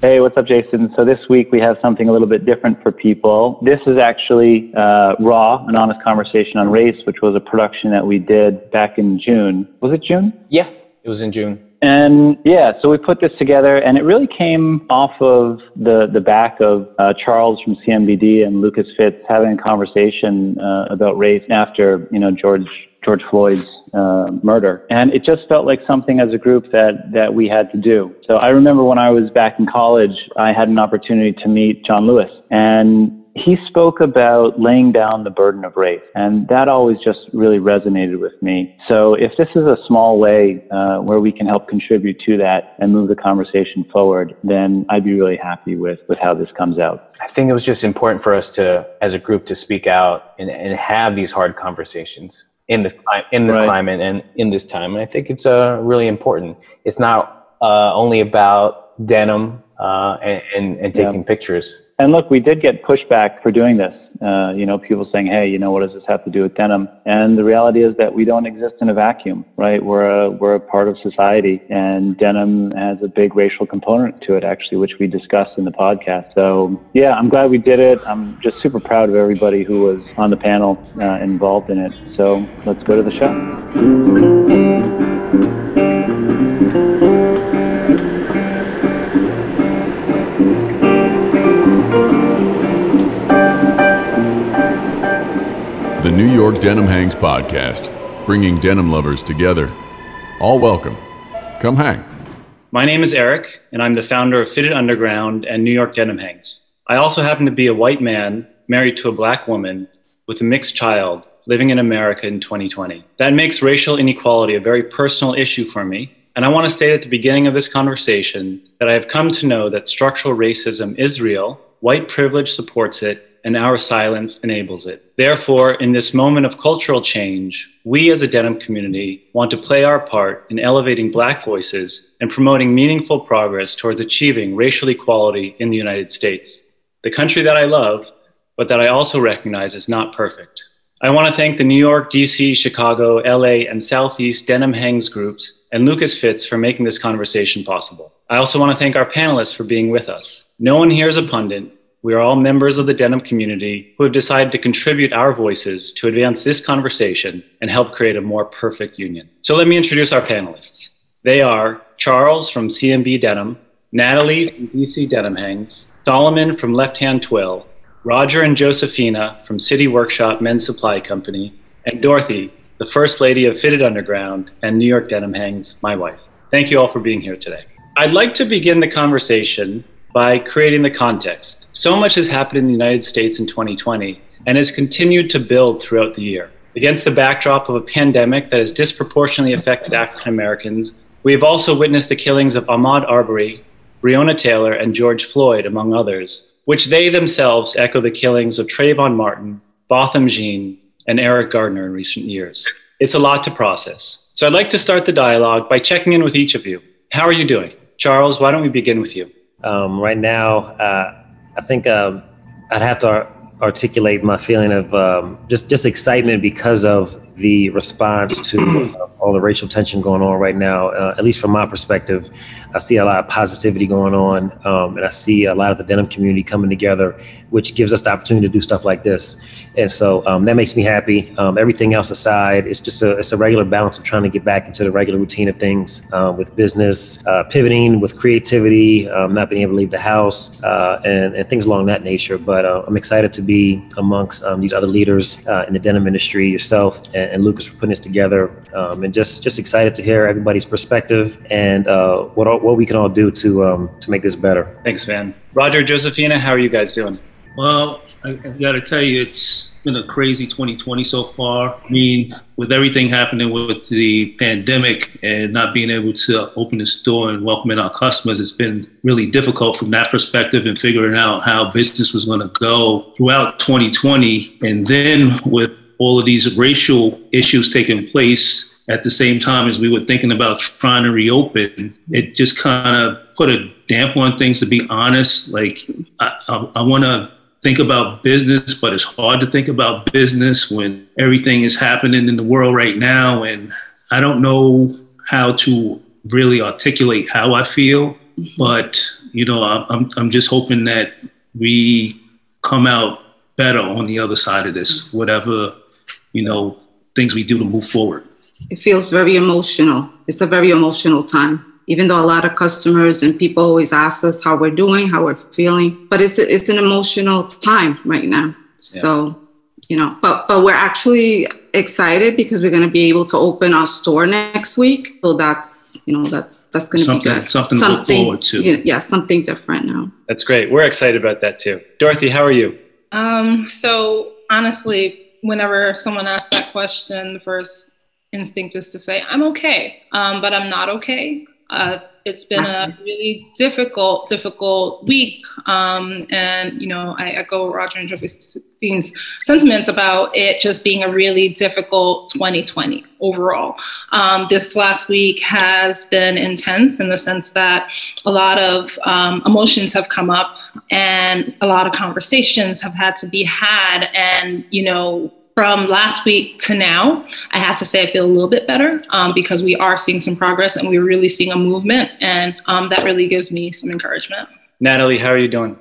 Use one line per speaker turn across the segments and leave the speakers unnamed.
Hey, what's up, Jason? So this week we have something a little bit different for people. This is actually Raw, an honest conversation on race, which was a production that we did back in June. Was it June?
Yeah, it was in June.
And yeah, so we put this together, and it really came off of the back of Charles from CMBD and Lucas Fitz having a conversation about race after, George Floyd's murder. And it just felt like something as a group that we had to do. So I remember when I was back in college, I had an opportunity to meet John Lewis, and he spoke about laying down the burden of race. And that always just really resonated with me. So if this is a small way where we can help contribute to that and move the conversation forward, then I'd be really happy with how this comes out.
I think it was just important for us to, as a group, to speak out and have these hard conversations in this climate and in this time. And I think it's really important. It's not only about denim and taking pictures.
And look, we did get pushback for doing this. People saying, hey, what does this have to do with denim? And the reality is that we don't exist in a vacuum, right? We're a part of society, and denim has a big racial component to it, actually, which we discussed in the podcast. So yeah, I'm glad we did it. I'm just super proud of everybody who was on the panel involved in it. So let's go to the show.
The New York Denim Hangs podcast, bringing denim lovers together. All welcome. Come hang.
My name is Eric, and I'm the founder of Fitted Underground and New York Denim Hangs. I also happen to be a white man married to a black woman with a mixed child living in America in 2020. That makes racial inequality a very personal issue for me. And I want to state at the beginning of this conversation that I have come to know that structural racism is real, white privilege supports it, and our silence enables it. Therefore, in this moment of cultural change, we as a denim community want to play our part in elevating Black voices and promoting meaningful progress towards achieving racial equality in the United States, the country that I love, but that I also recognize is not perfect. I want to thank the New York, DC, Chicago, LA, and Southeast Denim Hangs groups and Lucas Fitz for making this conversation possible. I also want to thank our panelists for being with us. No one here is a pundit. We are all members of the denim community who have decided to contribute our voices to advance this conversation and help create a more perfect union. So let me introduce our panelists. They are Charles from CMB Denim, Natalie from DC Denim Hangs, Solomon from Left Hand Twill, Roger and Josephina from City Workshop Men's Supply Company, and Dorothy, the First Lady of Fitted Underground and New York Denim Hangs, my wife. Thank you all for being here today. I'd like to begin the conversation by creating the context. So much has happened in the United States in 2020 and has continued to build throughout the year. Against the backdrop of a pandemic that has disproportionately affected African Americans, we have also witnessed the killings of Ahmaud Arbery, Breonna Taylor, and George Floyd, among others, which they themselves echo the killings of Trayvon Martin, Botham Jean, and Eric Gardner in recent years. It's a lot to process. So I'd like to start the dialogue by checking in with each of you. How are you doing? Charles, why don't we begin with you?
Right now, I think I'd have to articulate my feeling of just excitement because of the response to all the racial tension going on right now. At least from my perspective, I see a lot of positivity going on, and I see a lot of the denim community coming together, which gives us the opportunity to do stuff like this. And so that makes me happy. Everything else aside, it's a regular balance of trying to get back into the regular routine of things with business, pivoting with creativity, not being able to leave the house, and things along that nature. But I'm excited to be amongst these other leaders in the denim industry, yourself and Lucas, for putting this together, and just excited to hear everybody's perspective and what we can all do to make this better.
Thanks, man. Roger, Josephina, how are you guys doing?
Well, I got to tell you, it's been a crazy 2020 so far. I mean, with everything happening with the pandemic and not being able to open the store and welcoming our customers, it's been really difficult from that perspective and figuring out how business was going to go throughout 2020. And then with all of these racial issues taking place at the same time as we were thinking about trying to reopen, it just kind of put a damp on things, to be honest. Like, I want to think about business, but it's hard to think about business when everything is happening in the world right now. And I don't know how to really articulate how I feel, but I'm just hoping that we come out better on the other side of this, whatever, things we do to move forward.
It feels very emotional. It's a very emotional time, even though a lot of customers and people always ask us how we're doing, how we're feeling, but it's an emotional time right now. Yeah. So, but we're actually excited because we're going to be able to open our store next week. So that's going to be good.
Something to look forward to.
Yeah, something different now.
That's great. We're excited about that too. Dorothy, how are you?
So honestly, whenever someone asks that question, the first instinct is to say, I'm okay, but I'm not okay. It's been a really difficult week. And, I echo Roger and Josephine's sentiments about it just being a really difficult 2020 overall. This last week has been intense in the sense that a lot of emotions have come up and a lot of conversations have had to be had. And, from last week to now, I have to say I feel a little bit better because we are seeing some progress and we're really seeing a movement. And that really gives me some encouragement.
Natalie, how are you doing?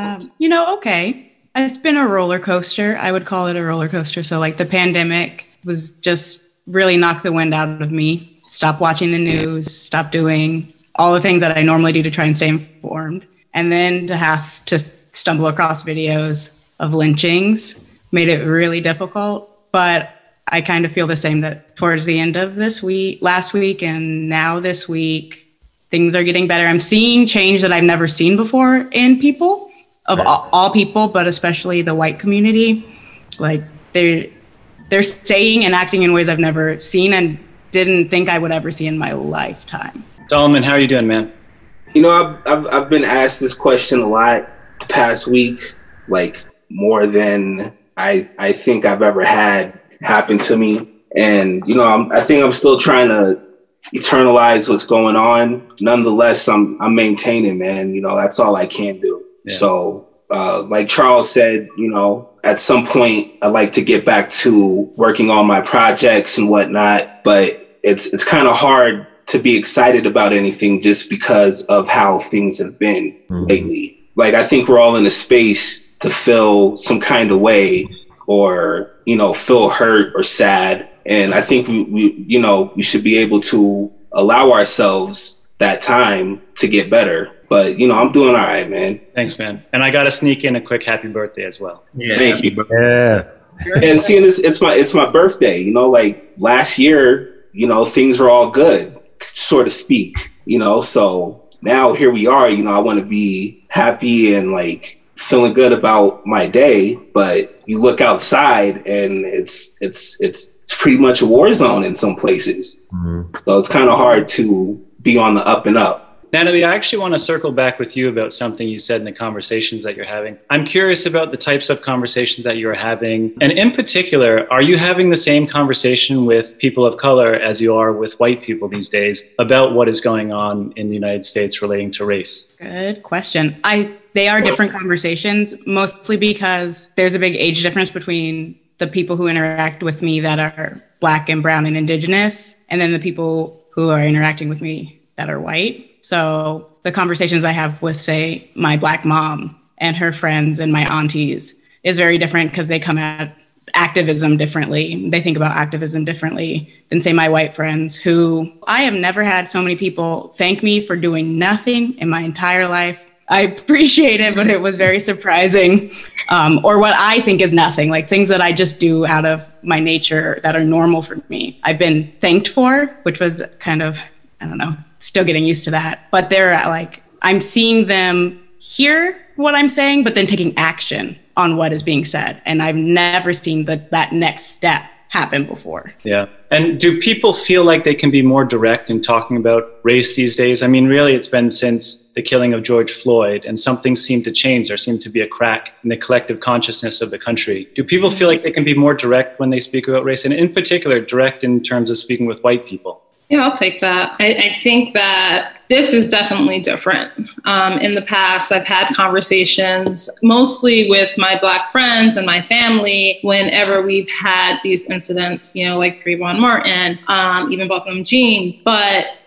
Okay. It's been a roller coaster. I would call it a roller coaster. So like the pandemic was just really knocked the wind out of me. Stop watching the news, stop doing all the things that I normally do to try and stay informed. And then to have to stumble across videos of lynchings made it really difficult. But I kind of feel the same, that towards the end of last week and now this week, things are getting better. I'm seeing change that I've never seen before in people, of all people, but especially the white community. Like they're saying and acting in ways I've never seen and didn't think I would ever see in my lifetime.
Solomon, how are you doing, man?
I've been asked this question a lot the past week, like more than I think I've ever had happen to me. And, I think I'm still trying to eternalize what's going on. Nonetheless, I'm maintaining, man. That's all I can do. Yeah. So, like Charles said, at some point I'd like to get back to working on my projects and whatnot, but it's kind of hard to be excited about anything just because of how things have been lately. Like, I think we're all in a space to feel some kind of way or, feel hurt or sad. And I think we should be able to allow ourselves that time to get better. But, I'm doing all right, man.
Thanks, man. And I got to sneak in a quick happy birthday as well.
Yeah. Thank you.
Yeah.
And seeing this, it's my birthday, like last year, things were all good, so to speak, so now here we are, I want to be happy and like feeling good about my day, but you look outside and it's pretty much a war zone in some places. Mm-hmm. So it's kind of hard to be on the up and up.
Natalie, I actually want to circle back with you about something you said in the conversations that you're having. I'm curious about the types of conversations that you're having. And in particular, are you having the same conversation with people of color as you are with white people these days about what is going on in the United States relating to race?
Good question. They are different conversations, mostly because there's a big age difference between the people who interact with me that are Black and brown and indigenous, and then the people who are interacting with me that are white. So the conversations I have with, say, my Black mom and her friends and my aunties is very different because they come at activism differently. They think about activism differently than, say, my white friends, who I have never had so many people thank me for doing nothing in my entire life. I appreciate it, but it was very surprising. Or what I think is nothing, like things that I just do out of my nature that are normal for me. I've been thanked for, which was kind of, I don't know, still getting used to that. But they're like, I'm seeing them hear what I'm saying, but then taking action on what is being said. And I've never seen that next step happen before.
Yeah. And do people feel like they can be more direct in talking about race these days? I mean, really, it's been since the killing of George Floyd, and something seemed to change. There seemed to be a crack in the collective consciousness of the country. Do people feel like they can be more direct when they speak about race, and in particular, direct in terms of speaking with white people?
Yeah, I'll take that. I think that this is definitely different. In the past, I've had conversations mostly with my Black friends and my family whenever we've had these incidents, like Trayvon Martin, even Buffalo Jean. But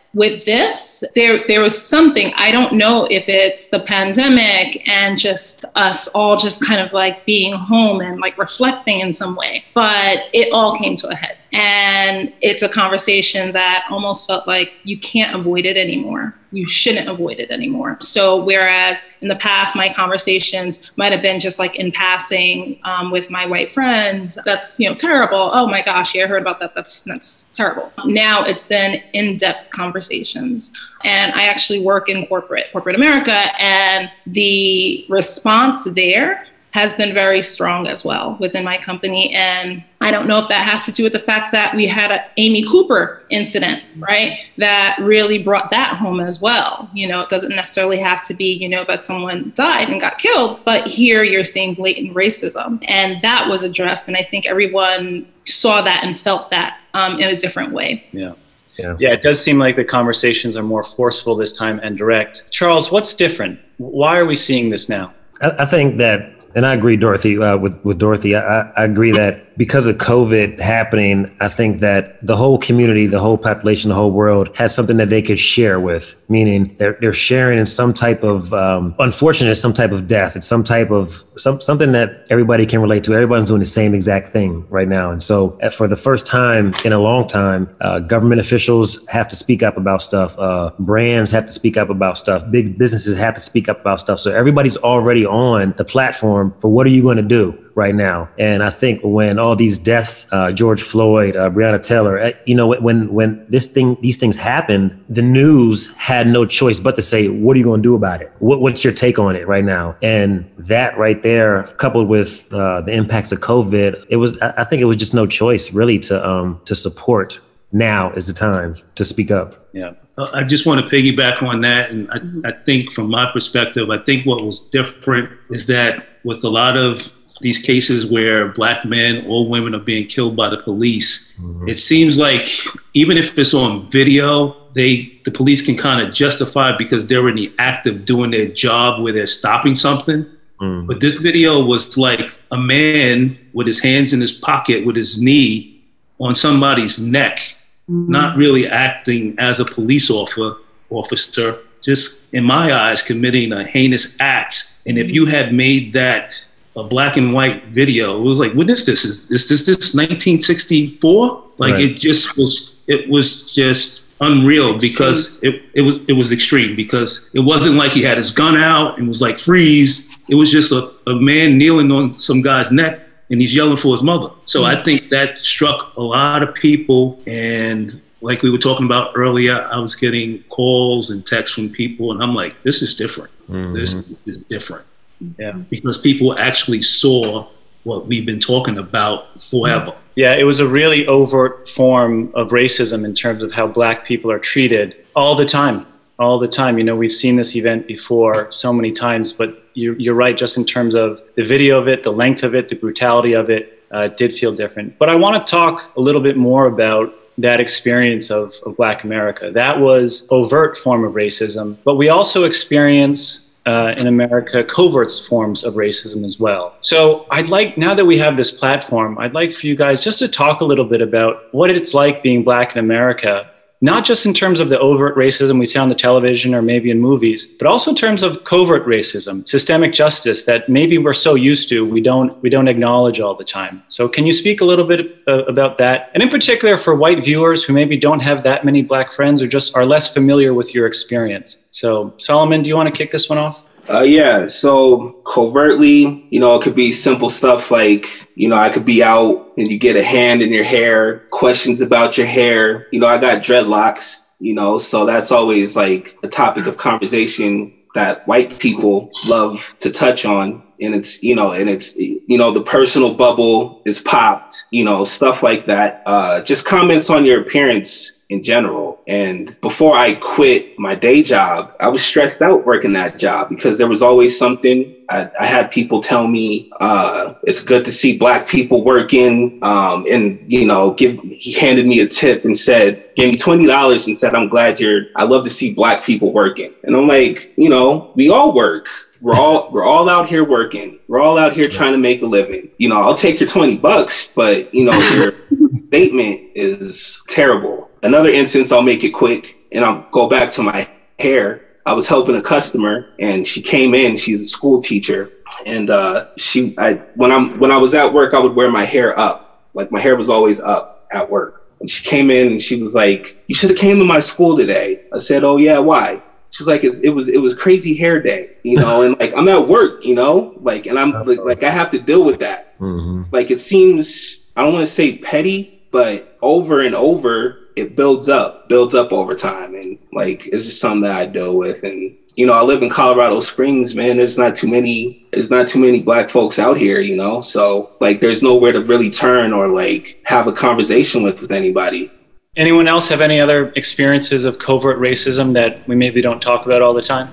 with this, there was something, I don't know if it's the pandemic and just us all just kind of like being home and like reflecting in some way, but it all came to a head. And it's a conversation that almost felt like you can't avoid it anymore. You shouldn't avoid it anymore. So whereas in the past, my conversations might have been just like in passing with my white friends, that's, terrible. Oh my gosh, yeah, I heard about that. That's terrible. Now it's been in-depth conversations. And I actually work in corporate America, and the response there has been very strong as well within my company. And I don't know if that has to do with the fact that we had an Amy Cooper incident, right? That really brought that home as well. It doesn't necessarily have to be, that someone died and got killed, but here you're seeing blatant racism. And that was addressed. And I think everyone saw that and felt that in a different way.
Yeah, it does seem like the conversations are more forceful this time and direct. Charles, what's different? Why are we seeing this now?
I think that, and I agree, Dorothy, with Dorothy. I agree that because of COVID happening, I think that the whole community, the whole population, the whole world has something that they could share with, meaning they're sharing in some type of, unfortunate, some type of death. It's some type of, something that everybody can relate to. Everyone's doing the same exact thing right now. And so for the first time in a long time, government officials have to speak up about stuff. Brands have to speak up about stuff. Big businesses have to speak up about stuff. So everybody's already on the platform for what are you going to do right now. And I think when all these deaths, George Floyd, Breonna Taylor, when these things happened, the news had no choice but to say, what are you going to do about it? What's your take on it right now? And that right there, coupled with the impacts of COVID, I think it was just no choice really to support. Now is the time to speak up.
Yeah. I just want to piggyback on that. And I think from my perspective, I think what was different is that with a lot of these cases where Black men or women are being killed by the police, it seems like even if it's on video, the police can kind of justify it because they're in the act of doing their job where they're stopping something. But this video was like a man with his hands in his pocket with his knee on somebody's neck, not really acting as a police officer, just in my eyes, committing a heinous act. And if you had made that a black and white video, it was like, what is this? Is this 1964? Like, right. It was just unreal because it was extreme, because it wasn't like he had his gun out and was like, freeze. It was just a man kneeling on some guy's neck and he's yelling for his mother. So I think that struck a lot of people. And like we were talking about earlier, I was getting calls and texts from people, and I'm like, this is different. This is different. Yeah, because people actually saw what we've been talking about forever.
Yeah, it was a really overt form of racism in terms of how Black people are treated all the time. All the time. We've seen this event before so many times, but you're right, just in terms of the video of it, the length of it, the brutality of it, did feel different. But I want to talk a little bit more about that experience of Black America. That was overt form of racism, but we also experience in America covert forms of racism as well. So I'd like, now that we have this platform, I'd like for you guys just to talk a little bit about what it's like being Black in America, not just in terms of the overt racism we see on the television or maybe in movies, but also in terms of covert racism, systemic justice that maybe we're so used to we don't acknowledge all the time. So can you speak a little bit about that? And in particular for white viewers who maybe don't have that many Black friends or just are less familiar with your experience. So Solomon, do you want to kick this one off?
Yeah, so covertly, it could be simple stuff like, I could be out and you get a hand in your hair, questions about your hair. I got dreadlocks, so that's always like a topic of conversation that white people love to touch on. And it's, the personal bubble is popped, stuff like that. Just comments on your appearance in general. And before I quit my day job, I was stressed out working that job because there was always something. I had people tell me, it's good to see Black people working. And, he handed me a tip and gave me $20 and said, I love to see Black people working. And I'm like, we all work. We're all out here working. We're all out here trying to make a living. I'll take your $20, but your statement is terrible. Another instance, I'll make it quick. And I'll go back to my hair. I was helping a customer, and she came in. She's a school teacher, and when I was at work, I would wear my hair up. Like, my hair was always up at work. And she came in and she was like, "You should have came to my school today." I said, "Oh yeah, why?" She was like, it was crazy hair day, you know, and like, I'm at work, you know, like, and I'm like, I have to deal with that. Mm-hmm. Like, it seems, I don't want to say petty, but over and over, it builds up over time. And like, it's just something that I deal with. And, you know, I live in Colorado Springs, man. There's not too many Black folks out here, you know? So like, there's nowhere to really turn or like have a conversation with anybody.
Anyone else have any other experiences of covert racism that we maybe don't talk about all the time?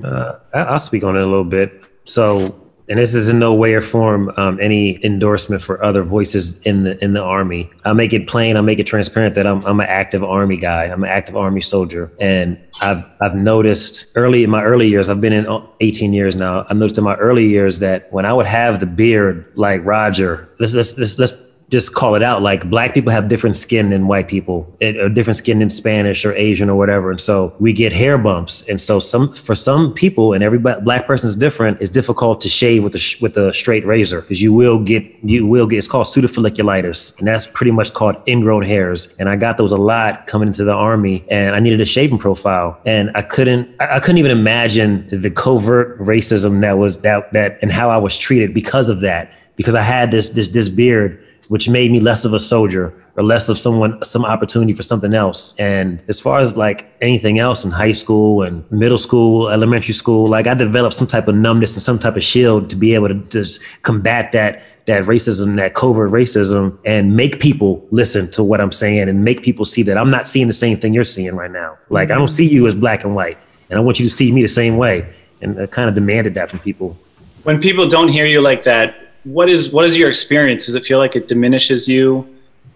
I'll speak on it a little bit. So, and this is in no way or form any endorsement for other voices in the Army. I'll make it plain. I'll make it transparent that I'm an active Army guy. I'm an active Army soldier, and I've noticed in my early years. I've been in 18 years now. I've noticed in my early years that when I would have the beard like Roger, let's just call it out. Like, Black people have different skin than white people, or different skin than Spanish or Asian or whatever. And so we get hair bumps. And so for some people, and every Black person is different, it's difficult to shave with a straight razor, because you will get, it's called pseudofolliculitis. And that's pretty much called ingrown hairs. And I got those a lot coming into the Army, and I needed a shaving profile. And I couldn't even imagine the covert racism that and how I was treated because of that, because I had this beard, which made me less of a soldier or less of some opportunity for something else. And as far as like anything else in high school and middle school, elementary school, like, I developed some type of numbness and some type of shield to be able to just combat that racism, that covert racism, and make people listen to what I'm saying and make people see that I'm not seeing the same thing you're seeing right now. Like, I don't see you as black and white, and I want you to see me the same way. And I kind of demanded that from people.
When people don't hear you like that, what is your experience? Does it feel like it diminishes you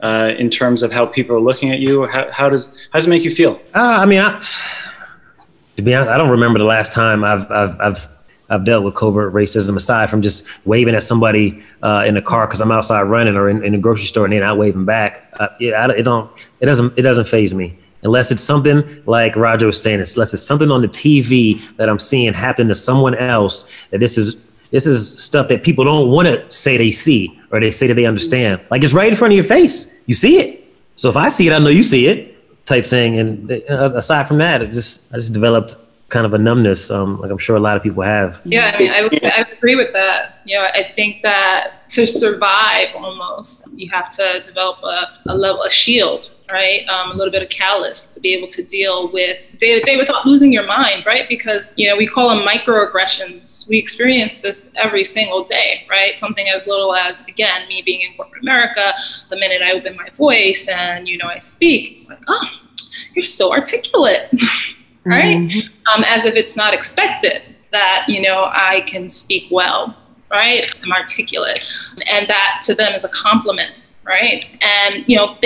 in terms of how people are looking at you? Or how does it make you feel?
I mean, to be honest, I don't remember the last time I've dealt with covert racism, aside from just waving at somebody in a car because I'm outside running, or in a grocery store and they're not waving back. It doesn't faze me. Unless it's something like Roger was saying, unless it's something on the TV that I'm seeing happen to someone else, that this is stuff that people don't want to say they see, or they say that they understand. Like, it's right in front of your face. You see it. So if I see it, I know you see it, type thing. And aside from that, I just developed kind of a numbness, like I'm sure a lot of people have.
Yeah, I mean, I would agree with that. You know, I think that to survive, almost, you have to develop a shield, right? A little bit of callus to be able to deal with day to day without losing your mind, right? Because, you know, we call them microaggressions. We experience this every single day, right? Something as little as, again, me being in corporate America, the minute I open my voice and, you know, I speak, it's like, oh, you're so articulate. Right? Mm-hmm. As if it's not expected that, you know, I can speak well, right? I'm articulate. And that to them is a compliment, right? And, you know,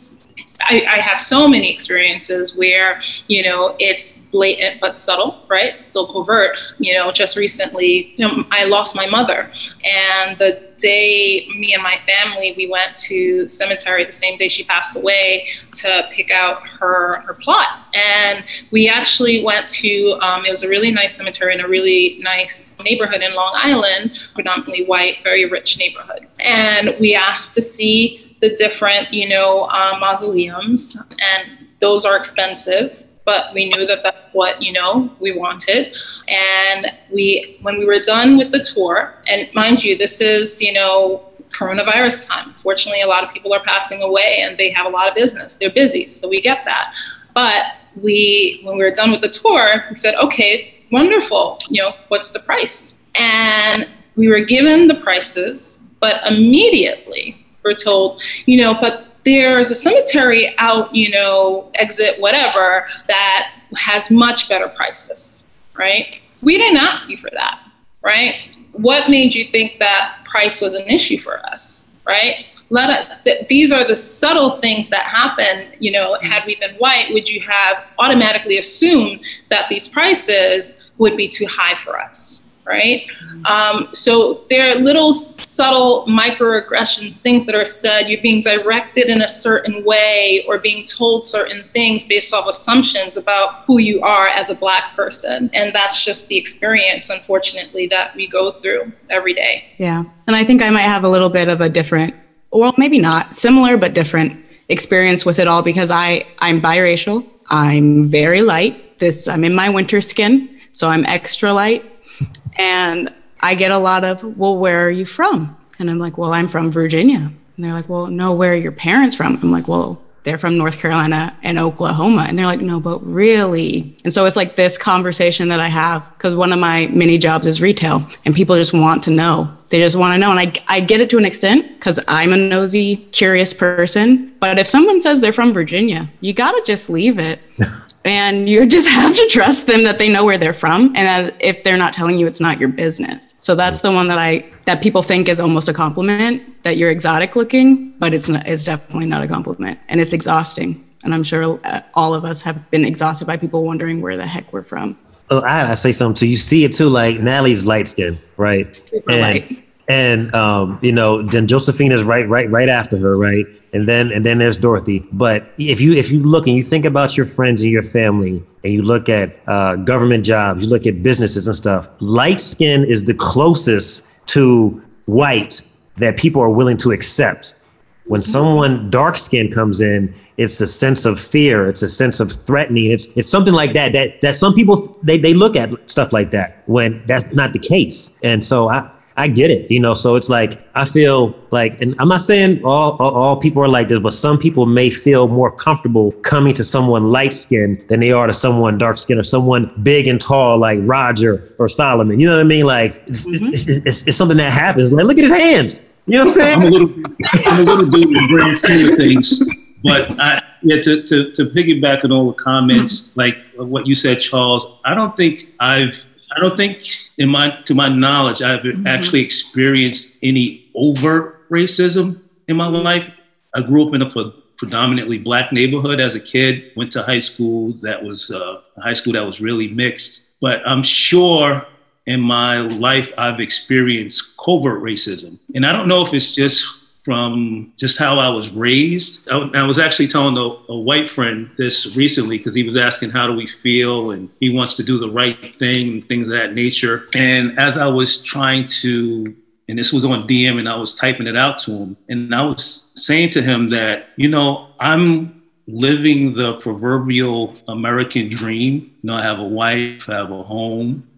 I have so many experiences where, you know, it's blatant but subtle, right? Still covert. You know, just recently, you know, I lost my mother. And the day me and my family, we went to cemetery the same day she passed away to pick out her plot. And we actually went to, it was a really nice cemetery in a really nice neighborhood in Long Island, predominantly white, very rich neighborhood. And we asked to see the different, you know, mausoleums, and those are expensive, but we knew that that's what, you know, we wanted. And when we were done with the tour, and mind you, this is, you know, coronavirus time. Fortunately, a lot of people are passing away and they have a lot of business. They're busy, so we get that. But when we were done with the tour, we said, okay, wonderful, you know, what's the price? And we were given the prices, but immediately we're told, you know, but there's a cemetery out, you know, exit whatever, that has much better prices, right? We didn't ask you for that, right? What made you think that price was an issue for us, right? These are the subtle things that happen, you know. Had we been white, would you have automatically assumed that these prices would be too high for us, right? So there are little subtle microaggressions, things that are said, you're being directed in a certain way or being told certain things based off assumptions about who you are as a Black person. And that's just the experience, unfortunately, that we go through every day.
Yeah. And I think I might have a little bit of a different, well, maybe not, similar but different experience with it all because I'm biracial. I'm very light. I'm in my winter skin, so I'm extra light. And I get a lot of, well, where are you from? And I'm like, well, I'm from Virginia. And they're like, well, no, where are your parents from? I'm like, well, they're from North Carolina and Oklahoma. And they're like, no, but really? And so it's like this conversation that I have, because one of my mini jobs is retail, and people just want to know. They just want to know. And I get it to an extent because I'm a nosy, curious person. But if someone says they're from Virginia, you got to just leave it. And you just have to trust them that they know where they're from, and that if they're not telling you, it's not your business. So that's the one that people think is almost a compliment, that you're exotic looking, but it's not. It's definitely not a compliment, and it's exhausting. And I'm sure all of us have been exhausted by people wondering where the heck we're from.
Oh, I say something too. You see it too, like Natalie's light skin, right?
Super light.
And then Josephina's right after her, right? And then there's Dorothy. But if you look and you think about your friends and your family, and you look at government jobs, you look at businesses and stuff, light skin is the closest to white that people are willing to accept. When someone dark skin comes in, it's a sense of fear. It's a sense of threatening. It's something like that some people, they look at stuff like that when that's not the case. And so I get it, so it's like, I feel like, and I'm not saying all people are like this, but some people may feel more comfortable coming to someone light skinned than they are to someone dark skinned or someone big and tall like Roger or Solomon. You know what I mean? Like it's something that happens. Like, look at his hands. You know what I'm saying?
I'm a little bit in the grand scheme of things, but to piggyback on all the comments, like what you said, Charles, I don't think to my knowledge, I've actually experienced any overt racism in my life. I grew up in a predominantly Black neighborhood as a kid, went to high school that was a high school that was really mixed. But I'm sure in my life, I've experienced covert racism. And I don't know if it's just from just how I was raised. I was actually telling a white friend this recently because he was asking, how do we feel? And he wants to do the right thing and things of that nature. And as I was trying to, and this was on DM and I was typing it out to him, and I was saying to him that, I'm living the proverbial American dream. I have a wife, I have a home,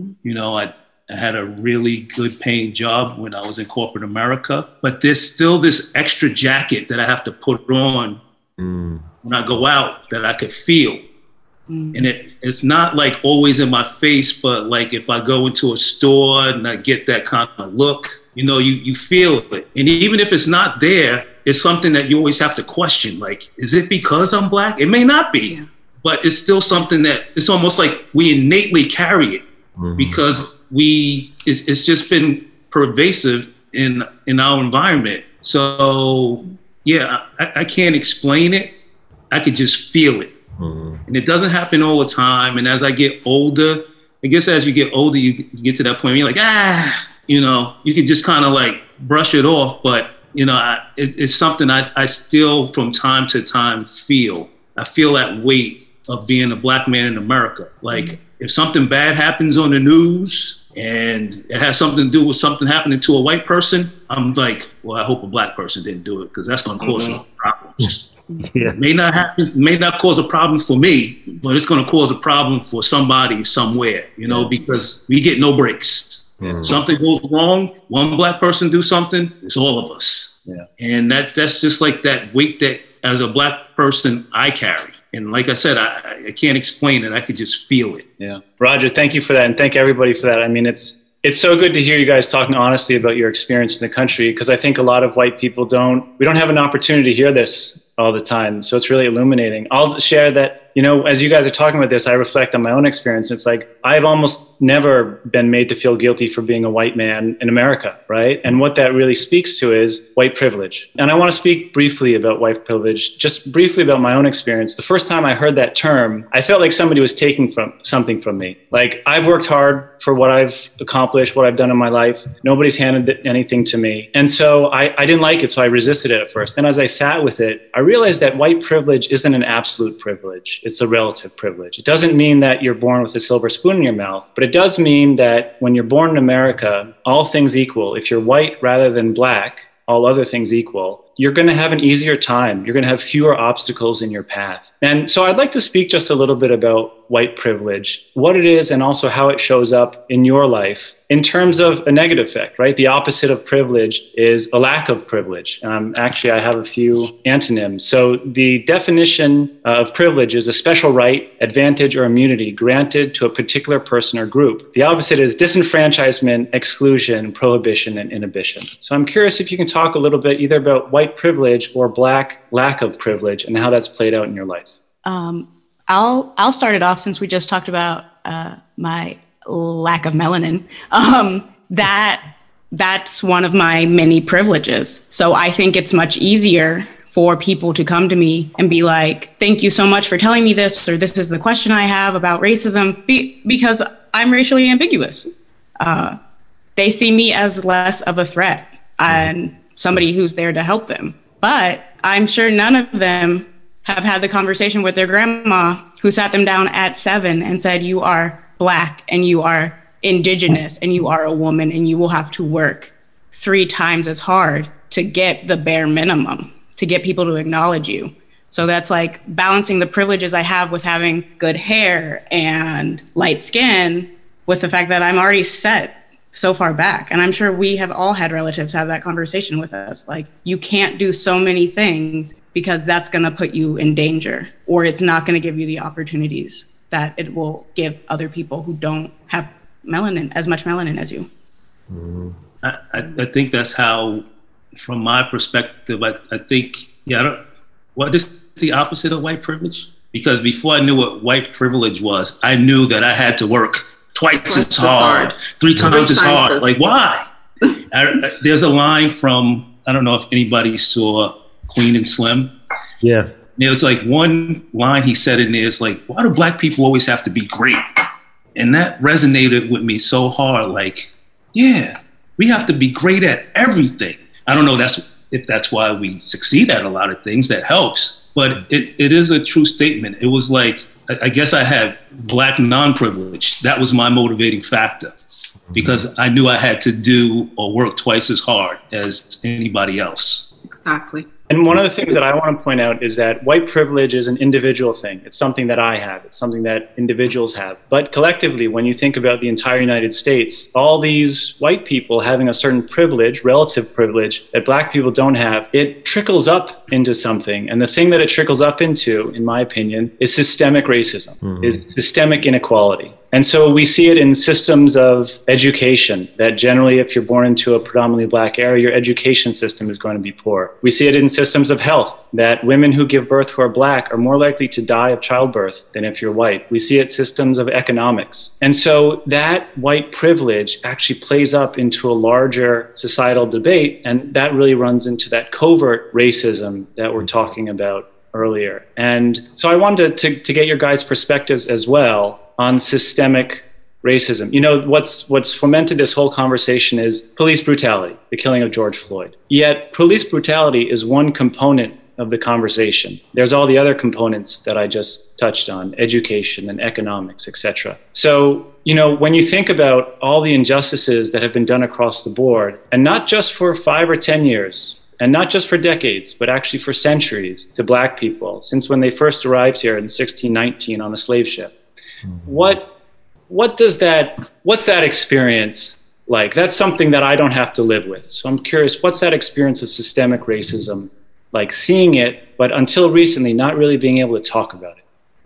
I had a really good paying job when I was in corporate America, but there's still this extra jacket that I have to put on when I go out that I could feel. And it's not like always in my face, but like if I go into a store and I get that kind of look, you feel it. And even if it's not there, it's something that you always have to question. Like, is it because I'm Black? It may not be, but it's still something that it's almost like we innately carry it because it's just been pervasive in our environment. So yeah, I can't explain it. I could just feel it. And it doesn't happen all the time. And as I get older, I guess as you get older, you get to that point where you're like, you can just kind of like brush it off. But, it's something I still from time to time feel. I feel that weight of being a Black man in America. Like if something bad happens on the news and it has something to do with something happening to a white person, I'm like, well, I hope a Black person didn't do it because that's going to cause some problems. Yeah. It may not cause a problem for me, but it's going to cause a problem for somebody somewhere, because we get no breaks. Something goes wrong, one Black person do something, it's all of us. Yeah. And that's just like that weight that as a Black person I carry. And like I said, I can't explain it. I could just feel it.
Yeah. Roger, thank you for that. And thank everybody for that. I mean, it's so good to hear you guys talking honestly about your experience in the country, because I think a lot of white people we don't have an opportunity to hear this all the time. So it's really illuminating. I'll share that you know, as you guys are talking about this, I reflect on my own experience. It's like, I've almost never been made to feel guilty for being a white man in America, right? And what that really speaks to is white privilege. And I want to speak briefly about white privilege, just briefly about my own experience. The first time I heard that term, I felt like somebody was taking something from me. Like, I've worked hard for what I've accomplished, what I've done in my life. Nobody's handed anything to me. And so I didn't like it, so I resisted it at first. And as I sat with it, I realized that white privilege isn't an absolute privilege. It's a relative privilege. It doesn't mean that you're born with a silver spoon in your mouth, but it does mean that when you're born in America, all things equal, if you're white rather than black, all other things equal, you're going to have an easier time. You're going to have fewer obstacles in your path. And so I'd like to speak just a little bit about white privilege, what it is, and also how it shows up in your life in terms of a negative effect, right? The opposite of privilege is a lack of privilege. Actually, I have a few antonyms. So the definition of privilege is a special right, advantage, or immunity granted to a particular person or group. The opposite is disenfranchisement, exclusion, prohibition, and inhibition. So I'm curious if you can talk a little bit either about white privilege or black lack of privilege and how that's played out in your life.
I'll start it off, since we just talked about my lack of melanin. That's one of my many privileges. So I think it's much easier for people to come to me and be like, thank you so much for telling me this, or this is the question I have about racism, because I'm racially ambiguous. They see me as less of a threat and somebody who's there to help them. But I'm sure none of them have had the conversation with their grandma who sat them down at 7 and said, you are Black and you are Indigenous and you are a woman and you will have to work 3 times as hard to get the bare minimum, to get people to acknowledge you. So that's like balancing the privileges I have with having good hair and light skin with the fact that I'm already set so far back. And I'm sure we have all had relatives have that conversation with us. Like, you can't do so many things because that's going to put you in danger, or it's not going to give you the opportunities that it will give other people who don't have melanin, as much melanin as you.
I think that's how, from my perspective, I think, what is the opposite of white privilege? Because before I knew what white privilege was, I knew that I had to work twice as hard, 3 times as hard. Like, why? There's a line from, I don't know if anybody saw Queen and Slim.
Yeah.
It's like one line he said in there is like, why do Black people always have to be great? And that resonated with me so hard. Like, yeah, we have to be great at everything. I don't know if that's why we succeed at a lot of things. That helps. But it is a true statement. It was like, I guess I had Black non-privilege. That was my motivating factor, because I knew I had to do or work twice as hard as anybody else.
Exactly.
And one of the things that I want to point out is that white privilege is an individual thing. It's something that I have. It's something that individuals have. But collectively, when you think about the entire United States, all these white people having a certain privilege, relative privilege, that Black people don't have, it trickles up into something. And the thing that it trickles up into, in my opinion, is systemic racism, is systemic inequality. And so we see it in systems of education, that generally if you're born into a predominantly Black area, your education system is going to be poor. We see it in systems of health, that women who give birth who are Black are more likely to die of childbirth than if you're white. We see it in systems of economics. And so that white privilege actually plays up into a larger societal debate, and that really runs into that covert racism that we're talking about earlier. And so I wanted to get your guys' perspectives as well on systemic racism. You know, what's fomented this whole conversation is police brutality, the killing of George Floyd. Yet police brutality is one component of the conversation. There's all the other components that I just touched on, education and economics, etc. So, you know, when you think about all the injustices that have been done across the board, and not just for 5 or 10 years, and not just for decades, but actually for centuries, to Black people, since when they first arrived here in 1619 on a slave ship. What's that experience like? That's something that I don't have to live with. So I'm curious, what's that experience of systemic racism like, seeing it, but until recently, not really being able to talk about it?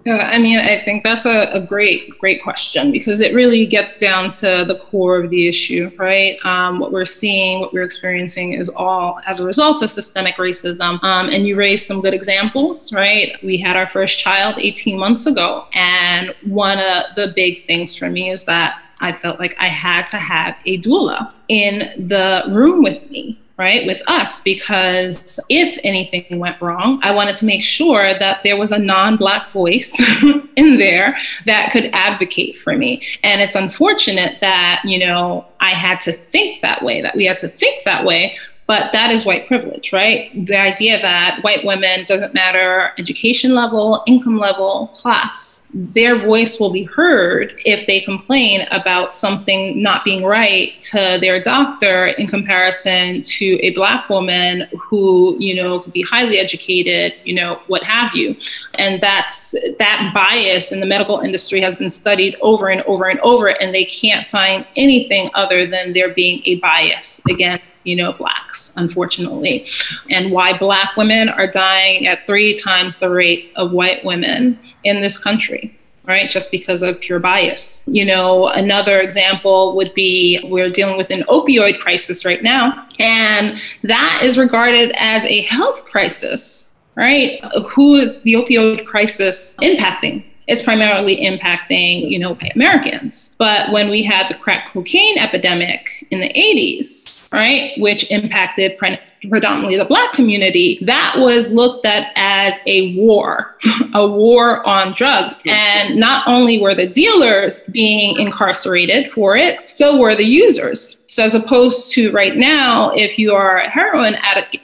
Yeah, I mean, I think that's a great question, because it really gets down to the core of the issue, right? What we're seeing, what we're experiencing is all as a result of systemic racism. And you raised some good examples, right? We had our first child 18 months ago. And one of the big things for me is that I felt like I had to have a doula in the room with me, right, with us, because if anything went wrong, I wanted to make sure that there was a non-Black voice in there that could advocate for me. And it's unfortunate that, you know, I had to think that way, that we had to think that way. But that is white privilege, right? The idea that white women, doesn't matter education level, income level, class, their voice will be heard if they complain about something not being right to their doctor in comparison to a Black woman who, you know, could be highly educated, you know, what have you. And that bias in the medical industry has been studied over and over and over, and they can't find anything other than there being a bias against, you know, Blacks, unfortunately, and why Black women are dying at 3 times the rate of white women in this country, right? Just because of pure bias. You know, another example would be we're dealing with an opioid crisis right now, and that is regarded as a health crisis, right? Who is the opioid crisis impacting? It's primarily impacting, you know, white Americans. But when we had the crack cocaine epidemic in the 80s, right, which impacted predominantly the Black community, that was looked at as a war on drugs. And not only were the dealers being incarcerated for it, so were the users. So as opposed to right now, if you are a heroin addict,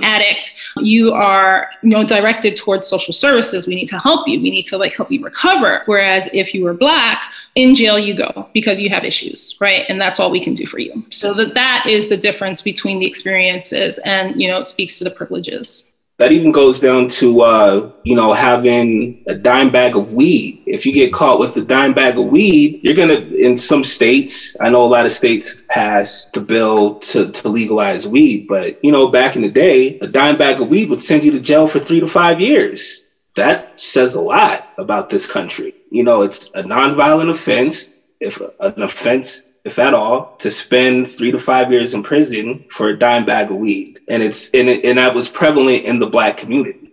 you are, you know, directed towards social services. We need to help you. We need to help you recover. Whereas if you were Black, in jail you go because you have issues, right? And that's all we can do for you. So that is the difference between the experiences, and, you know, it speaks to the privileges.
That even goes down to, you know, having a dime bag of weed. If you get caught with a dime bag of weed, you're going to, in some states, I know a lot of states passed the bill to legalize weed. But, you know, back in the day, a dime bag of weed would send you to jail for 3 to 5 years. That says a lot about this country. You know, it's a nonviolent offense, if at all, to spend 3 to 5 years in prison for a dime bag of weed. And that was prevalent in the Black community.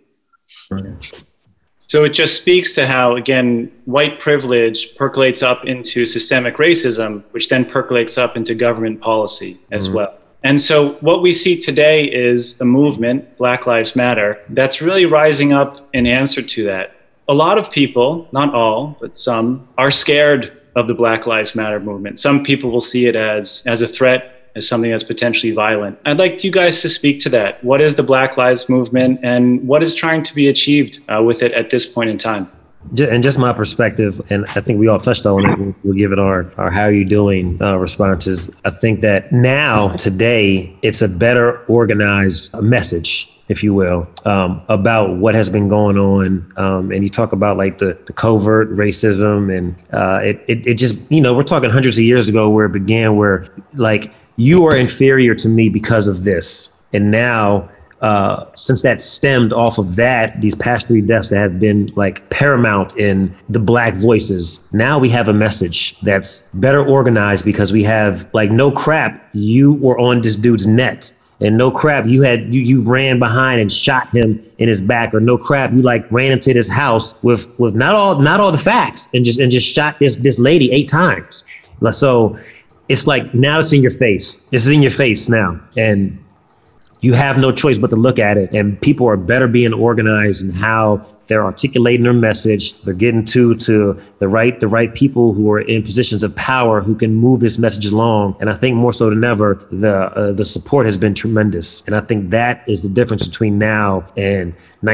So it just speaks to how, again, white privilege percolates up into systemic racism, which then percolates up into government policy as well. And so what we see today is a movement, Black Lives Matter, that's really rising up in answer to that. A lot of people, not all, but some, are scared of the Black Lives Matter movement. Some people will see it as a threat, as something that's potentially violent. I'd like you guys to speak to that. What is the Black Lives Movement, and what is trying to be achieved with it at this point in time?
And just my perspective, and I think we all touched on it, we'll give it our how are you doing responses. I think that now, today, it's a better organized message, if you will, about what has been going on. And you talk about like the covert racism, and it just, you know, we're talking hundreds of years ago where it began, where like, you are inferior to me because of this. And now, since that stemmed off of that, these past 3 deaths that have been like paramount in the Black voices, now we have a message that's better organized, because we have like, no crap, you were on this dude's neck. And no crap, you ran behind and shot him in his back, or no crap, you like ran into this house with not all the facts and just shot this lady 8 times. So it's like, now it's in your face. It's in your face now. And you have no choice but to look at it. And people are better being organized in how they're articulating their message. They're getting to the right people who are in positions of power who can move this message along. And I think more so than ever, the support has been tremendous. And I think that is the difference between now and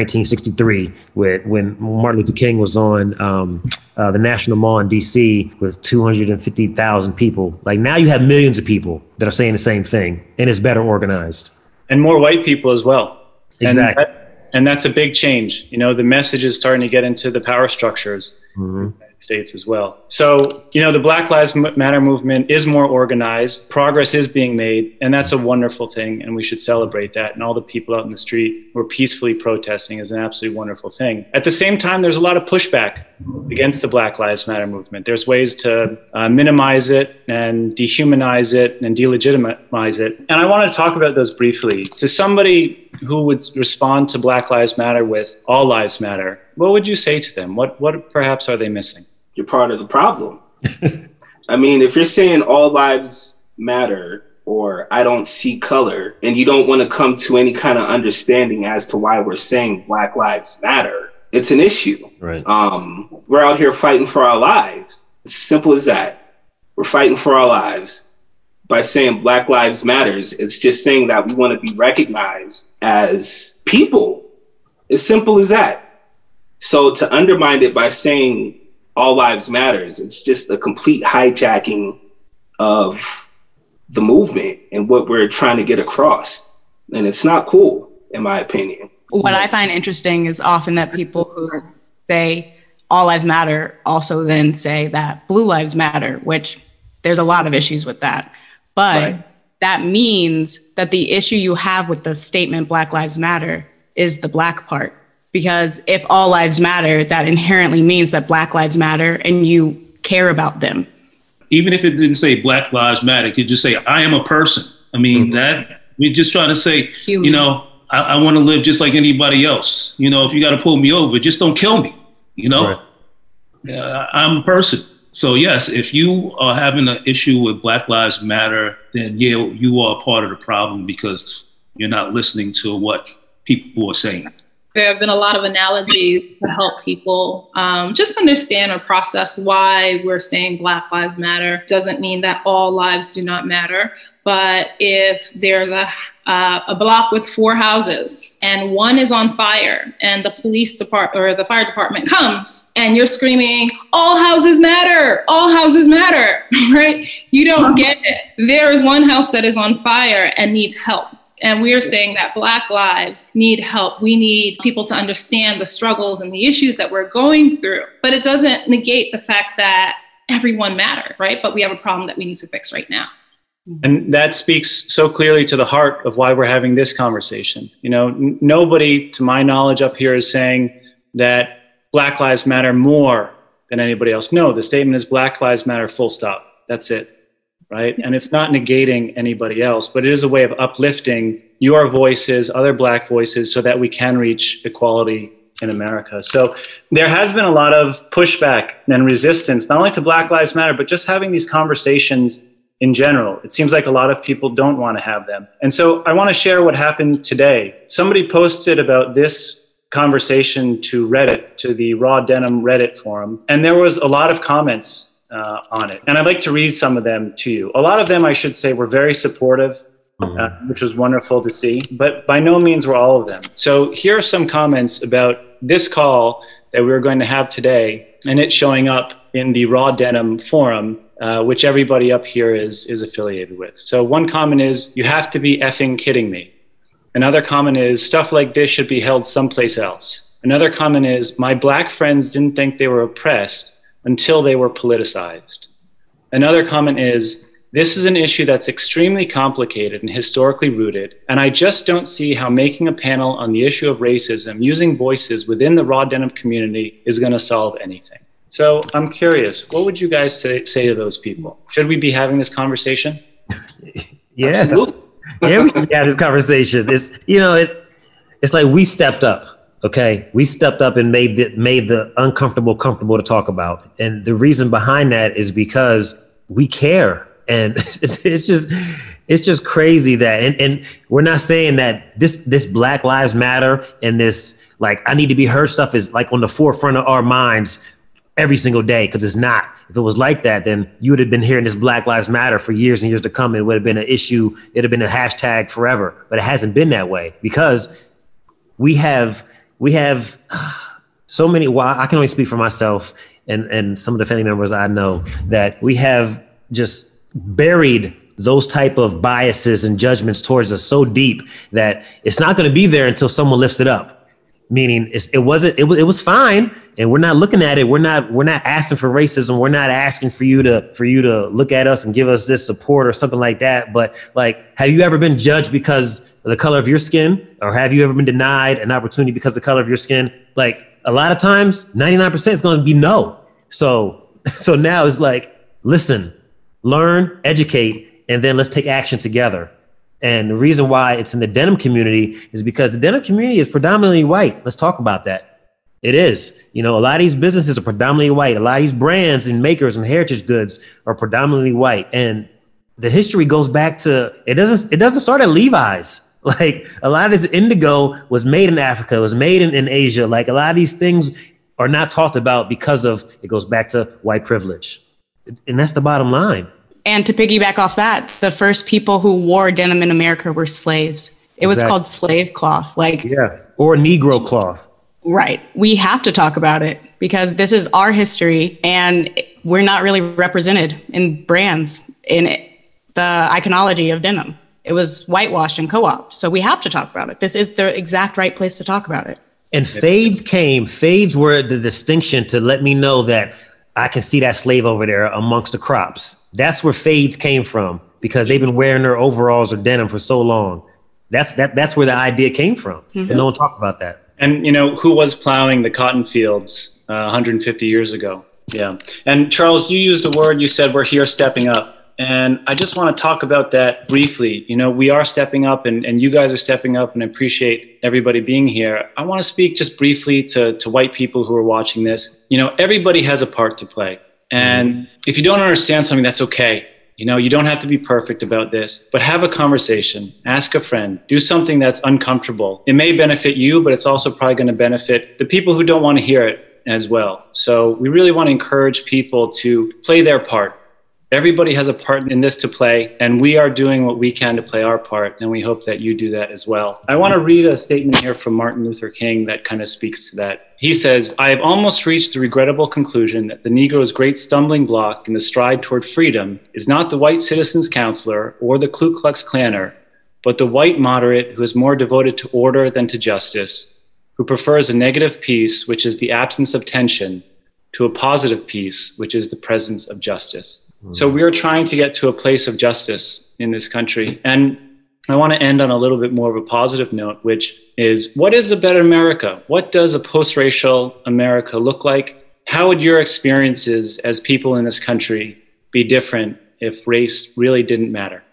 1963, when Martin Luther King was on the National Mall in DC with 250,000 people. Like, now you have millions of people that are saying the same thing, and it's better organized.
And more white people as well.
Exactly.
And that's a big change. You know, the message is starting to get into the power structures. States as well. So, the Black Lives Matter movement is more organized. Progress is being made, and that's a wonderful thing, and we should celebrate that. And all the people out in the street who are peacefully protesting is an absolutely wonderful thing. At the same time, there's a lot of pushback against the Black Lives Matter movement. There's ways to minimize it and dehumanize it and delegitimize it. And I want to talk about those briefly. To somebody who would respond to Black Lives Matter with all lives matter, what would you say to them? What perhaps are they missing?
You're part of the problem. I mean, if you're saying all lives matter or I don't see color, and you don't want to come to any kind of understanding as to why we're saying Black Lives Matter, it's an issue.
Right.
We're out here fighting for our lives. It's simple as that. We're fighting for our lives. By saying Black Lives Matters, it's just saying that we want to be recognized as people. As simple as that. So to undermine it by saying all lives matters, it's just a complete hijacking of the movement and what we're trying to get across. And it's not cool, in my opinion.
What I find interesting is often that people who say all lives matter also then say that blue lives matter, which there's a lot of issues with that. But right. That means that the issue you have with the statement Black Lives Matter is the Black part. Because if all lives matter, that inherently means that Black lives matter and you care about them.
Even if it didn't say Black Lives Matter, it could just say, I am a person. I mean, that we're just trying to say, human. I want to live just like anybody else. If you got to pull me over, just don't kill me. Right. I'm a person. So yes, if you are having an issue with Black Lives Matter, then yeah, you are part of the problem because you're not listening to what people are saying.
There have been a lot of analogies to help people just understand or process why we're saying Black Lives Matter. Doesn't mean that all lives do not matter, but if there's a block with 4 houses and one is on fire and the police department or the fire department comes and you're screaming, all houses matter, right? You don't get it. There is one house that is on fire and needs help. And we are saying that Black lives need help. We need people to understand the struggles and the issues that we're going through. But it doesn't negate the fact that everyone matters, right? But we have a problem that we need to fix right now.
And that speaks so clearly to the heart of why we're having this conversation. Nobody, to my knowledge up here, is saying that Black lives matter more than anybody else. No, the statement is Black lives matter, full stop. That's it. Right? And it's not negating anybody else, but it is a way of uplifting your voices, other Black voices, so that we can reach equality in America. So there has been a lot of pushback and resistance, not only to Black Lives Matter, but just having these conversations in general. It seems like a lot of people don't want to have them. And so I want to share what happened today. Somebody posted about this conversation to Reddit, to the Raw Denim Reddit forum, and there was a lot of comments on it. And I'd like to read some of them to you. A lot of them, I should say, were very supportive, which was wonderful to see, but by no means were all of them. So here are some comments about this call that we were going to have today, and it showing up in the Raw Denim forum, which everybody up here is affiliated with. So one comment is, you have to be effing kidding me. Another comment is, stuff like this should be held someplace else. Another comment is, my Black friends didn't think they were oppressed until they were politicized. Another comment is, this is an issue that's extremely complicated and historically rooted, and I just don't see how making a panel on the issue of racism using voices within the Raw Denim community is going to solve anything. So I'm curious, what would you guys say to those people? Should we be having this conversation?
Yeah, absolutely. Yeah, we can have this conversation. It's like we stepped up. Okay, we stepped up and made the uncomfortable comfortable to talk about, and the reason behind that is because we care, and it's just crazy that, and we're not saying that this Black Lives Matter and this like I need to be heard stuff is like on the forefront of our minds every single day, because it's not. If it was like that, then you would have been hearing this Black Lives Matter for years and years to come. It would have been an issue. It'd have been a hashtag forever, but it hasn't been that way because we have so many, well, I can only speak for myself and some of the family members I know, that we have just buried those type of biases and judgments towards us so deep that it's not going to be there until someone lifts it up. meaning it was fine, and we're not looking at it. We're not asking for racism. We're not asking for you to look at us and give us this support or something like that. But like, have you ever been judged because of the color of your skin, or have you ever been denied an opportunity because of the color of your skin? Like, a lot of times, 99% is going to be no. So now it's like, listen, learn, educate, and then let's take action together. And the reason why it's in the denim community is because the denim community is predominantly white. Let's talk about that. It is. You know, a lot of these businesses are predominantly white. A lot of these brands and makers and heritage goods are predominantly white. And the history goes back to, it doesn't start at Levi's. Like, a lot of this indigo was made in Africa, it was made in Asia. Like, a lot of these things are not talked about because of, it goes back to white privilege. And that's the bottom line.
And to piggyback off that, the first people who wore denim in America were slaves. It was called slave cloth. Like,
yeah, or Negro cloth.
Right. We have to talk about it because this is our history and we're not really represented in brands in the iconology of denim. It was whitewashed and co-opted. So we have to talk about it. This is the exact right place to talk about it.
And fades were the distinction to let me know that I can see that slave over there amongst the crops. That's where fades came from, because they've been wearing their overalls or denim for so long. That's where the idea came from. Mm-hmm. And no one talks about that.
And, you know, who was plowing the cotton fields 150 years ago? Yeah. And Charles, you used a word, you said we're here stepping up. And I just want to talk about that briefly. You know, we are stepping up and you guys are stepping up, and I appreciate everybody being here. I want to speak just briefly to white people who are watching this. You know, everybody has a part to play. And if you don't understand something, that's okay. You know, you don't have to be perfect about this, but have a conversation, ask a friend, do something that's uncomfortable. It may benefit you, but it's also probably going to benefit the people who don't want to hear it as well. So we really want to encourage people to play their part. Everybody has a part in this to play, and we are doing what we can to play our part, and we hope that you do that as well. I want to read a statement here from Martin Luther King that kind of speaks to that. He says, "I have almost reached the regrettable conclusion that the Negro's great stumbling block in the stride toward freedom is not the white citizen's counselor or the Ku Klux Klanner, but the white moderate who is more devoted to order than to justice, who prefers a negative peace, which is the absence of tension, to a positive peace, which is the presence of justice." So we are trying to get to a place of justice in this country. And I want to end on a little bit more of a positive note, which is, what is a better America? What does a post-racial America look like? How would your experiences as people in this country be different if race really didn't matter?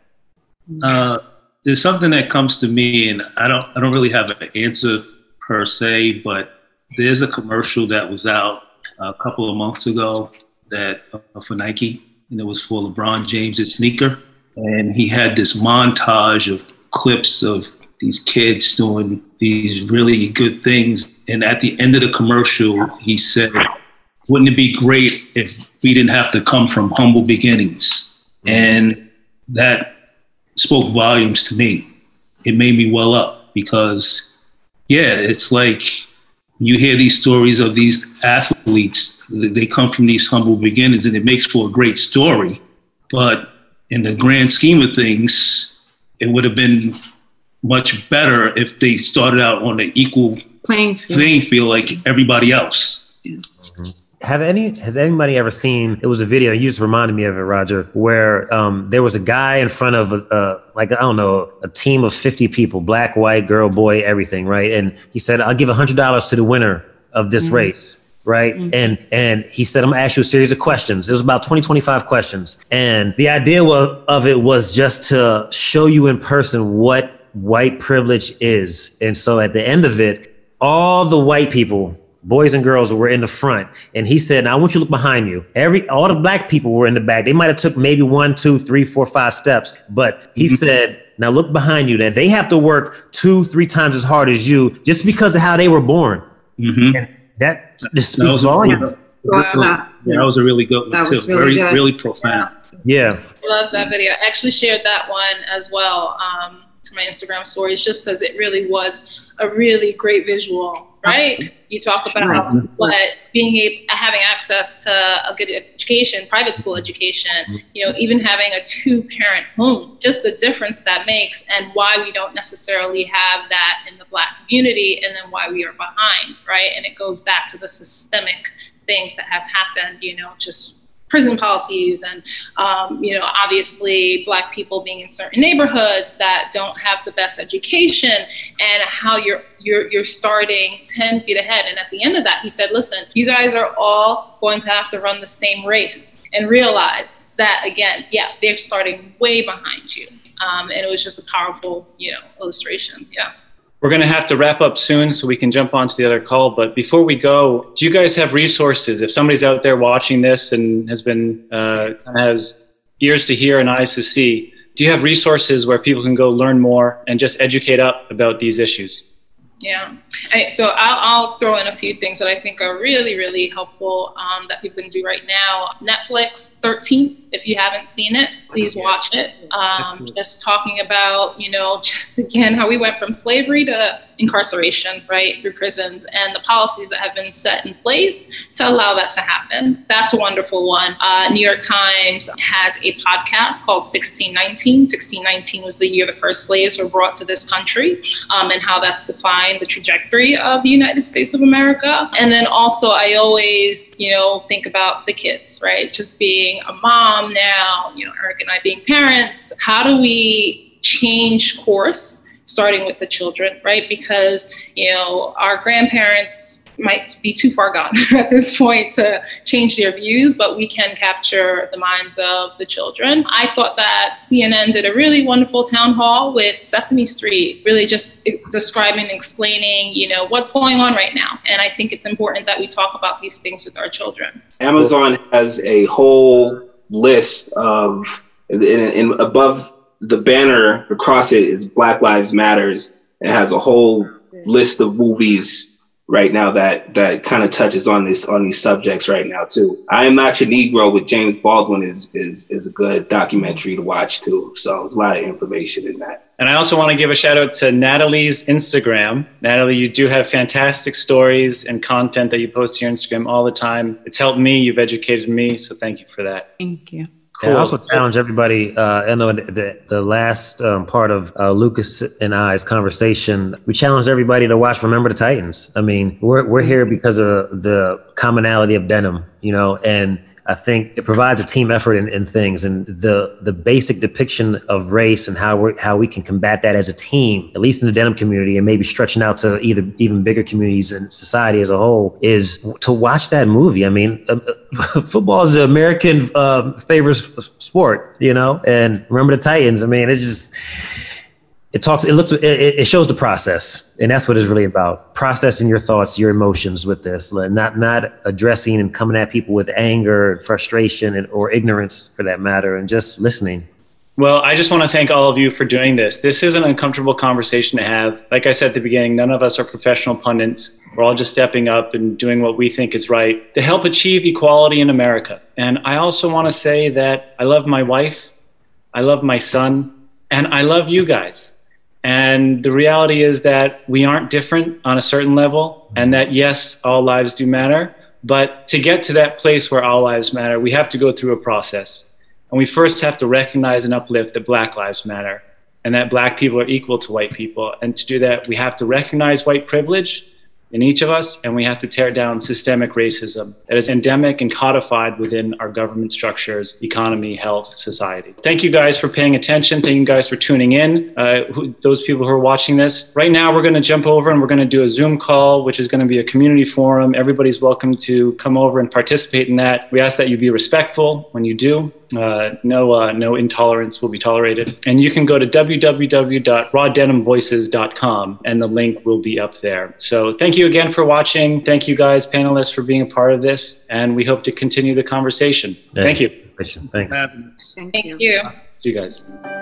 There's something that comes to me, and I don't really have an answer per se, but there's a commercial that was out a couple of months ago that for Nike. And it was for LeBron James' sneaker. And he had this montage of clips of these kids doing these really good things. And at the end of the commercial, he said, "Wouldn't it be great if we didn't have to come from humble beginnings?" And that spoke volumes to me. It made me well up because, yeah, it's like you hear these stories of these athletes, they come from these humble beginnings, and it makes for a great story. But in the grand scheme of things, it would have been much better if they started out on an equal playing field like everybody else.
Mm-hmm. Has anybody ever seen, it was a video, you just reminded me of it, Roger, where there was a guy in front of a team of 50 people, black, white, girl, boy, everything, right? And he said, "I'll give $100 to the winner of this race," right? Mm-hmm. And he said, "I'm gonna ask you a series of questions." It was about 25 questions. And the idea of it was just to show you in person what white privilege is. And so at the end of it, all the white people, boys and girls, were in the front. And he said, "Now I want you to look behind you." All the black people were in the back. They might have took maybe 1, 2, 3, 4, 5 steps. But he said, "Now look behind you, that they have to work 2, 3 times as hard as you just because of how they were born." Mm-hmm. And that just speaks volumes.
That was a really good one. That was really good. Really profound.
Yeah.
I love that video. I actually shared that one as well. to my Instagram stories, just because it really was a really great visual, right? You talk about what having access to a good education, private school education, even having a 2-parent home, just the difference that makes, and why we don't necessarily have that in the Black community, and then why we are behind, right? And it goes back to the systemic things that have happened, just prison policies and, obviously Black people being in certain neighborhoods that don't have the best education, and how you're starting 10 feet ahead. And at the end of that, he said, listen, you guys are all going to have to run the same race, and realize that, again, they're starting way behind you. And it was just a powerful, illustration. Yeah.
We're going to have to wrap up soon so we can jump onto the other call. But before we go, do you guys have resources? If somebody's out there watching this and has ears to hear and eyes to see, do you have resources where people can go learn more and just educate up about these issues?
Yeah. So I'll throw in a few things that I think are really, really helpful that people can do right now. Netflix 13th, if you haven't seen it, please watch it. Just talking about, just again, how we went from slavery to incarceration, right, through prisons, and the policies that have been set in place to allow that to happen. That's a wonderful one. New York Times has a podcast called 1619. 1619 was the year the first slaves were brought to this country, and how that's defined the trajectory of the United States of America. And then also I always, think about the kids, right? Just being a mom now, Eric and I being parents, how do we change course? Starting with the children, right? Because, our grandparents might be too far gone at this point to change their views, but we can capture the minds of the children. I thought that CNN did a really wonderful town hall with Sesame Street, really just describing and explaining, what's going on right now. And I think it's important that we talk about these things with our children.
Amazon has a whole list of, in above the banner across it is Black Lives Matters. It has a whole list of movies right now that kind of touches on these subjects right now too. I Am Not Your Negro with James Baldwin is a good documentary to watch too. So there's a lot of information in that.
And I also want to give a shout out to Natalie's Instagram. Natalie, you do have fantastic stories and content that you post to your Instagram all the time. It's helped me, you've educated me, so thank you for that.
Thank you.
Cool. I also challenge everybody. I know the last part of Lucas and I's conversation, we challenged everybody to watch Remember the Titans. I mean, we're here because of the commonality of denim, and I think it provides a team effort in things, and the basic depiction of race and how we can combat that as a team, at least in the denim community, and maybe stretching out to even bigger communities and society as a whole, is to watch that movie. I mean, football is the American favorite sport, and Remember the Titans. I mean, it's just. It shows the process, and that's what it's really about. Processing your thoughts, your emotions with this, not addressing and coming at people with anger and frustration or ignorance for that matter, and just listening.
Well, I just want to thank all of you for doing this. This is an uncomfortable conversation to have. Like I said at the beginning, none of us are professional pundits. We're all just stepping up and doing what we think is right to help achieve equality in America. And I also want to say that I love my wife, I love my son, and I love you guys. And the reality is that we aren't different on a certain level, and that yes, all lives do matter. But to get to that place where all lives matter, we have to go through a process. And we first have to recognize and uplift that Black lives matter, and that Black people are equal to white people. And to do that, we have to recognize white privilege in each of us, and we have to tear down systemic racism that is endemic and codified within our government structures, economy, health, society. Thank you guys for paying attention. Thank you guys for tuning in, those people who are watching this. Right now, we're going to jump over and we're going to do a Zoom call, which is going to be a community forum. Everybody's welcome to come over and participate in that. We ask that you be respectful when you do. No intolerance will be tolerated. And you can go to www.rawdenimvoices.com and the link will be up there. So thank you again for watching. Thank you guys, panelists, for being a part of this. And we hope to continue the conversation. Thank you.
Thanks.
Thank you.
See you guys.